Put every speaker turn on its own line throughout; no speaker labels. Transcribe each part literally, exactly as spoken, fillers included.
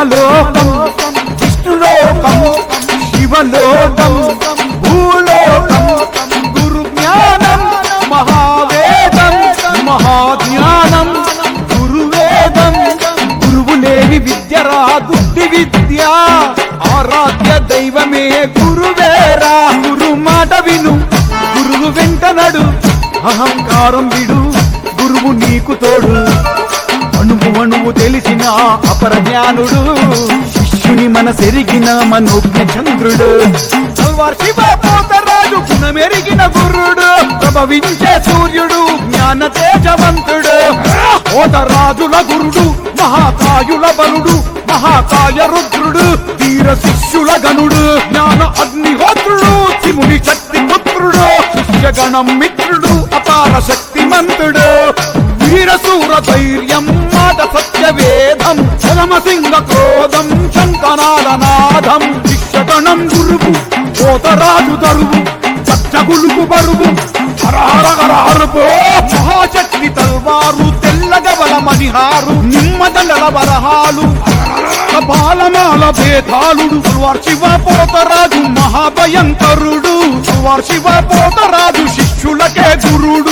బ్రహ్మలోకం విష్ణులోకం శివలోకం భూలోకం గురు జ్ఞానం మహావేదం మహాజ్ఞానం గురువేదం గురువు లేని విద్యరా గుడ్డి విద్య ఆరాధ్య దైవమే గురువేరా గురు మాట విను గురువు వెంటనడు అహంకారం విడు గురువు నీకు తోడు అణువు అణువు తెలిసిన అపర జ్ఞానుడు శిష్యుని మన సెరిగిన మనోజ్ఞ చంద్రుడు సల్వార్ శివ పోతరాజు గుణమెరిగిన గురుడు ప్రభవించే సూర్యుడు జ్ఞాన తేజవంతుడు పోతరాజుల గురుడు మహాకాయుల బలుడు మహాకాయ రుద్రుడు వీర శిష్యుల గనుడు జ్ఞాన అగ్నిహోత్రుడు శివుని శక్తి పుత్రుడు శిష్యగణం మిత్రుడు అపార శక్తిమంతుడు వీరసూర ధైర్యం మాట సత్య వేదం చలమసింగ క్రోధం శంకనాల నాదం శిక్షగణం గురువు పోతరాజు తరువు సత్యగులుకు బరువు హరహరహరహరుపో మహాశక్తి తల్వారు తెల్లగవల మణిహారు నిమ్మదండల వరహాలు బాలమాల భేదాలుడు సల్వార్ శివ పోతరాజు మహాభయంకరుడు సల్వార్ శివ పోతరాజు శిష్యులకే గురుడు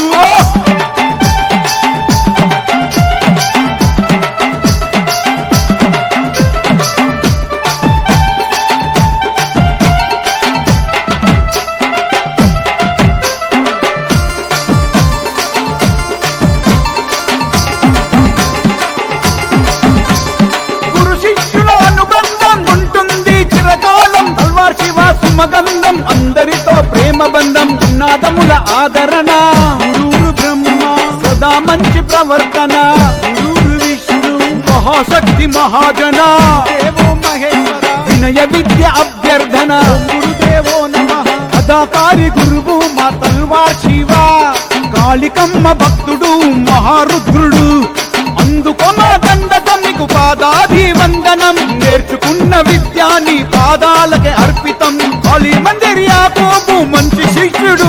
సుమగంధం అందరితో ప్రేమ బంధం నాదముల ఆదరణ గురువు బ్రహ్మ సదా మంచి ప్రవర్తన గురువు విష్ణు మహాశక్తి మహాజన దేవో మహేశ్వర వినయ విద్య అభ్యర్థన గురుదేవో నమః అదాకారి గురువు మా తల్వార్ శివ కాళికమ్మ భక్తుడు మహారుద్రుడు అందుకొన దండకం నీకు పాదాధి వందనం నేర్చుకున్న విద్యాని పాదాలకే అర్పితం కాళీ మందిర్ యాకోబు మంచి శిష్యుడు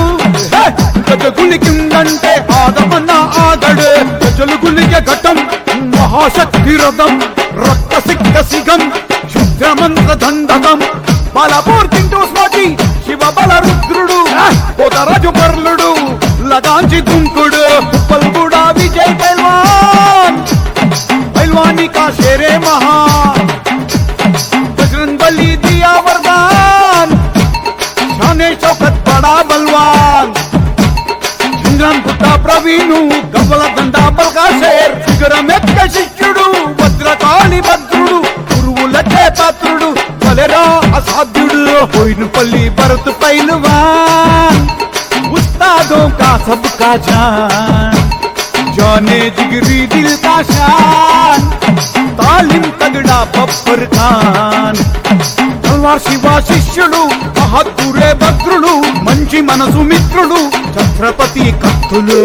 గజగులికిందంటే ఆదమన్న ఆగడు గజలుగులికి ఘటం మహాశక్తి రథం రక్త సిక్త సిగం శుద్రమంత్ర దండకం బలపూర్తింటూ స్వాతి శివ బల రుద్రుడు పోతరాజు పర్లుడు లగాంచి దుంకుడు పల్గుడా విజయ్ పైల్వాన్ पहलवानी का शेरे महान बजरंग बली दिया वरदान शाने शौकत बड़ा बलवान चंद्रन पुट्टा प्रवीणु गव्वल దండా బల్గా షేర్ శిఖరమెక్క శిష్యుడు భద్రకాళి భద్రుడు గురువులకే పాత్రుడు బలరా అసాధ్యుడు పోయినపల్లి భరత్ పైల్వాన్ ఉస్తాదోं का सबका जान जाने जिगरी दिल का शान तालिम तगड़ा बब्बर खान तलवार शिवा शिष्युడు మహద్దురే భద్రుడు మంచి మనసు మిత్రుడు ఛత్రపతి కత్తులు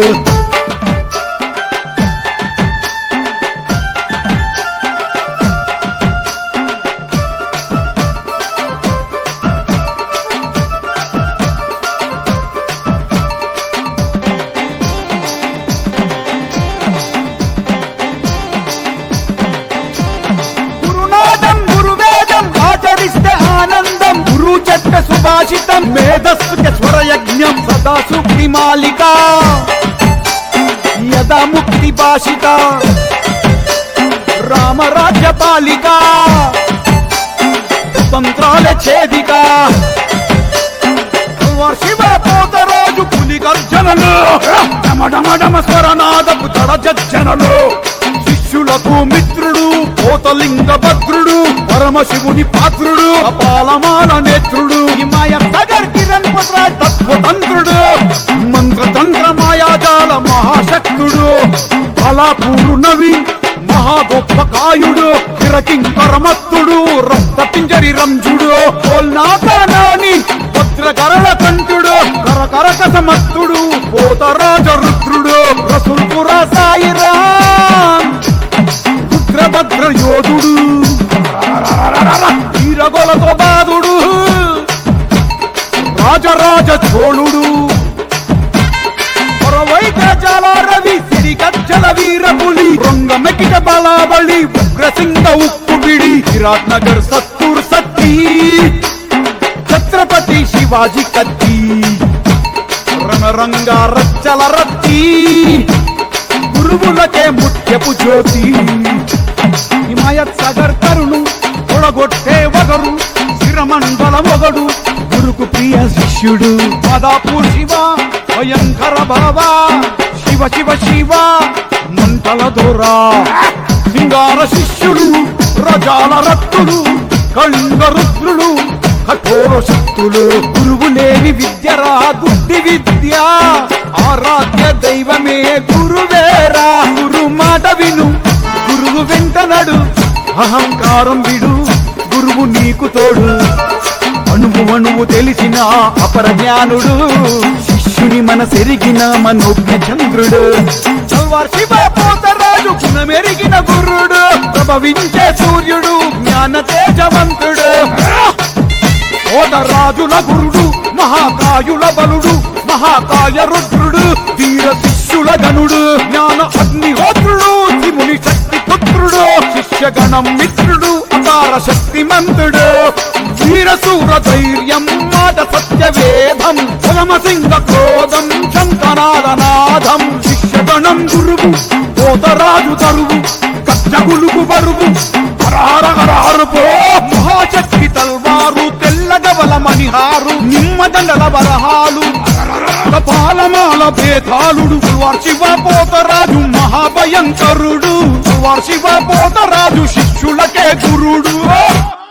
సుభాషితం మేధస్సుకి స్వరయజ్ఞం సదా సూక్తి మాలిక యదా ముక్తి భాషిత రామరాజ్య పాలిక తంత్రాల ఛేదిక శివ పోతరాజు పులి గర్జనలు డమడమడమ స్వరనాదపు తడజజ్జనలు శిష్యులకు మిత్రుడు పోతలింగ భద్రుడు పరమశివుని పాత్రుడు అపాలమాల నేత్రుడు హిమాయ నగర్ కిరణ్ పుత్రాజ్ తత్వతంత్రుడు మంత్రతంత్ర మాయాజాల మహాశక్తుడు కళాపూరు నవి మహా గొప్ప కాయుడు కిరకింకరమత్తుడు రక్త పింజరి రంజుడు నాని భద్రకరళ కంఠుడు కరకరకస మత్తుడు పోతరాజ రుద్రుడు రసుల్పుర సాయిరాం రుద్రభద్ర యోధుడు వీరగొలతో బాధుడు రాజరాజ చోళుడు పొరవైకాల రవి సిరి గజ్జల వీరపులి రంగమెకిట బలాబలి ఉగ్రసింగ ఉక్కు బిడి विराटनगर सत्तूर सत्ती छत्रपति शिवाजी कत्ती रणरंगा रच्चल रत्ती गुरुవులకే ముఖ్యపు జ్యోతి హిమాయత్ సాగర్ తరుణు ఒడగొట్టే వగరు శిరమండల మొగడు గురుకు ప్రియ శిష్యుడు పదాపూర్ శివ భయంకర బాబా శివ శివ శివ మంటల దొరా సింగార శిష్యుడు రజాల రత్తుడు కళింగ రుద్రుడు కఠోర శక్తులు గురువు లేని విద్యరా గుడ్డి విద్య ఆరాధ్య దైవమే గురువేరా గురు మాట విను గురువు వెంట నడు అహంకారం విడు గురువు నీకు తోడు అణువు అణువు తెలిసిన అపర జ్ఞానుడు శిష్యుని మన సెరిగిన మనోజ్ఞ చంద్రుడు చల్వార్ శివ పోతరాజు గుణమెరిగిన గురుడు ప్రభవించే సూర్యుడు జ్ఞాన తేజవంతుడు ఓదరాజుల గురుడు మహాకాయుల బలుడు మహాకాయ రుద్రుడు వీర శిష్యుల గనుడు జ్ఞాన అగ్నిహోత్రుడు శివుని శక్తి పుత్రుడు శిష్యగణం మిత్రుడు అపార శక్తిమంతుడు వీరసూర ధైర్యం మాట సత్యవేదం పరమసింగ క్రోధం శంకనాదనాదం శిష్యగణం గురువు ఓదరాజు తరువు కచ్చగులుగు బరువు హరహరహరపో మహాశక్తి తల్వారు తెల్లగవల మణిహారు నిమ్మదండల వరహాలు పాలమాల భేదాలుడు శివ పోతరాజు మహాభయంకరుడు శివ పోతరాజు శిష్యులకే గురుడు